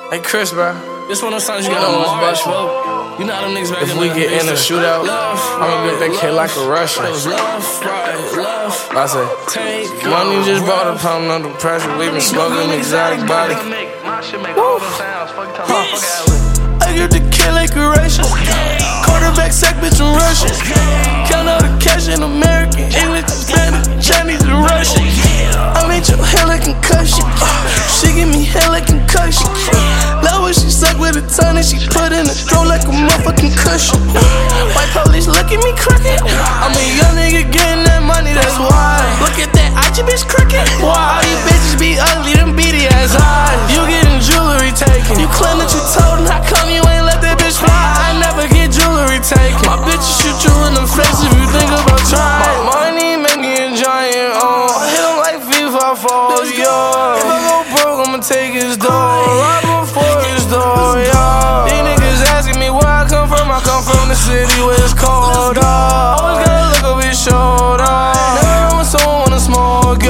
Hey Chris, bro. This one of those songs you gotta march, bro. You know how them niggas back If we get in a shootout, I'ma get that kid like a Russian. I say, money just bought a pound under pressure. We been smoking exotic body. I get the kid like a Russian. Quarterback sack, bitch, I'm Russian. Count all the cash in American, English, Spanish, Chinese, and Russian. I made your hair like concussion. She give me hair like concussion. Love when she suck with a tongue and she put in the throat like a motherfucking cushion. White police look at me crooked. I'm a young nigga getting that money, that's why. Look at that IG bitch crooked. Why all you bitches be ugly, them beady ass eyes. You getting jewelry taken. You claim that you told him, how come you ain't let that bitch fly? I never get jewelry taken. My bitches shoot you in the face if you think about trying. My money make me a giant, I hit him like FIFA for yo. If I go broke, I'ma take his door. Right before his door, yo. These niggas asking me where I come from the city where it's cold, always gotta look over his shoulder. Never run with someone wanna smoke,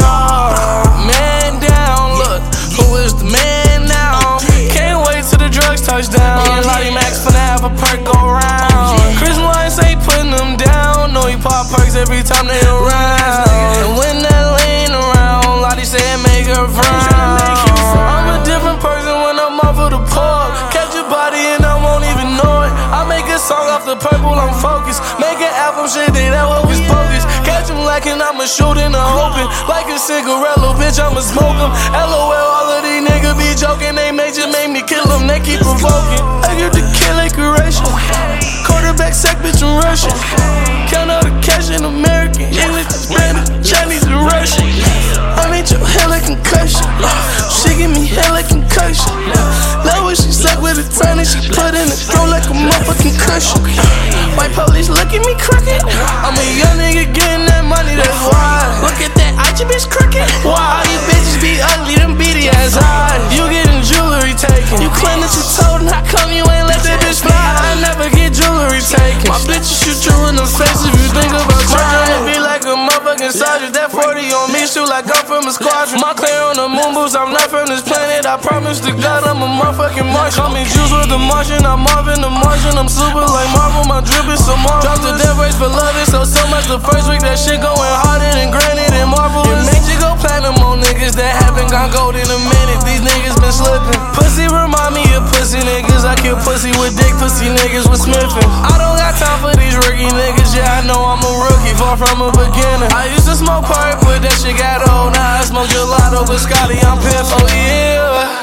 man down, look, who is the man now? Can't wait till the drugs touch down. Me and Lottie Max finna have a perk go round. Chris Lines ain't putting them down. No, he pop perks every time they around. And when that lane around, Lottie say it make her frown. I'm a different person when I'm off of the park. Catch your body and I won't even know it. I make a song off the purple, I'm focused. Make an album, shit, they that what was bogus. Catch him lacking, I'ma shoot in the open. Like a cigarello, bitch, I'ma smoke him. LOL, all of these niggas be joking. They may just make me kill them, they keep provoking. I get the kid like a Russian. Quarterback sack, bitch, I'm Russian. Count all the cash in American, English, Spanish, Chinese, and Russian. I made your hair like concussion. She give me hair like concussion. Love when she suck with a tongue and she put in the throat like a motherfucking cushion. White police look at me crooked. I'm a young nigga getting that money, that's why. Look at that IG bitch crooked. Why all you bitches be ugly, them beady ass eyes. You getting jewelry taken. You claim that you told him, how come you ain't let that bitch fly? I never get jewelry taken. My bitches shoot you in the face if you think about trying. Be like a motherfucking sergeant. That 40 on me, shoot like I'm from a squadron. My clear on the moon boots, I'm not from this planet. I promise to God I'm a motherfucking Martian. Call me Juice with the Martian, I'm Marvin the Martian. I'm super like Marvel, my drip is so Marvel. Drop the death race for love, it's so much the first week. That shit going harder than granite and marble. It makes you go platinum on niggas that haven't gone gold in a minute. These niggas been slipping. Pussy remind me of pussy niggas. I kill pussy with dick, pussy niggas with smithing. I don't got time for these rookie niggas. Yeah, I know I'm a rookie, far from a beginner. I used to smoke pipe, but that shit got old. Now I smoke gelato with Scotty, I'm pissed. Oh yeah.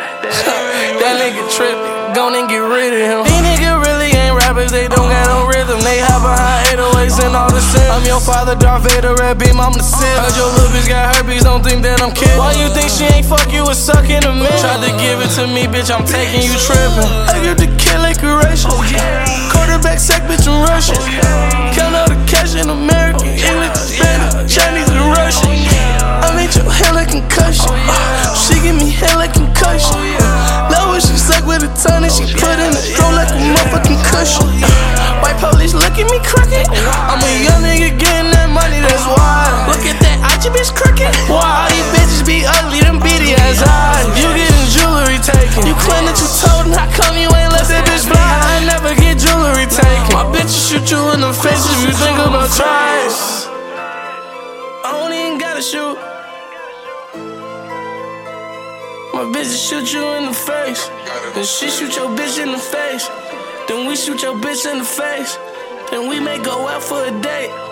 That nigga trippin', gon' and get rid of him. These niggas really ain't rappers, they don't got no rhythm. They hide behind 808s and all the shit. I'm your father, Darth Vader, red beam, I'm the Sith. Heard your little bitch got herpes, don't think that I'm kidding. Why you think she ain't fuck you with sucking a man? Tried to give it to me, bitch, I'm taking you trippin'. I get the kid like a Russian. Quarterback sack, bitch, I'm Russian. Count all the cash in American, English, Spanish, Chinese, and Russian. I made your hair like concussion. She give me hair like concussion. Love when she suck with a tongue and she put in the throat like a motherfucking cushion. White police look at me crooked. I'm a young nigga getting that money, that's why. Look at that IG bitch crooked. Why all you bitches be ugly, them beady ass eyes. You getting jewelry taken. You claim that you told him, how come you ain't let that bitch fly? I never get jewelry taken. My bitches shoot you in the face if you think about trying. I don't even gotta shoot. My bitches shoot you in the face. Then she shoot your bitch in the face. Then we shoot your bitch in the face. Then we may go out for a date.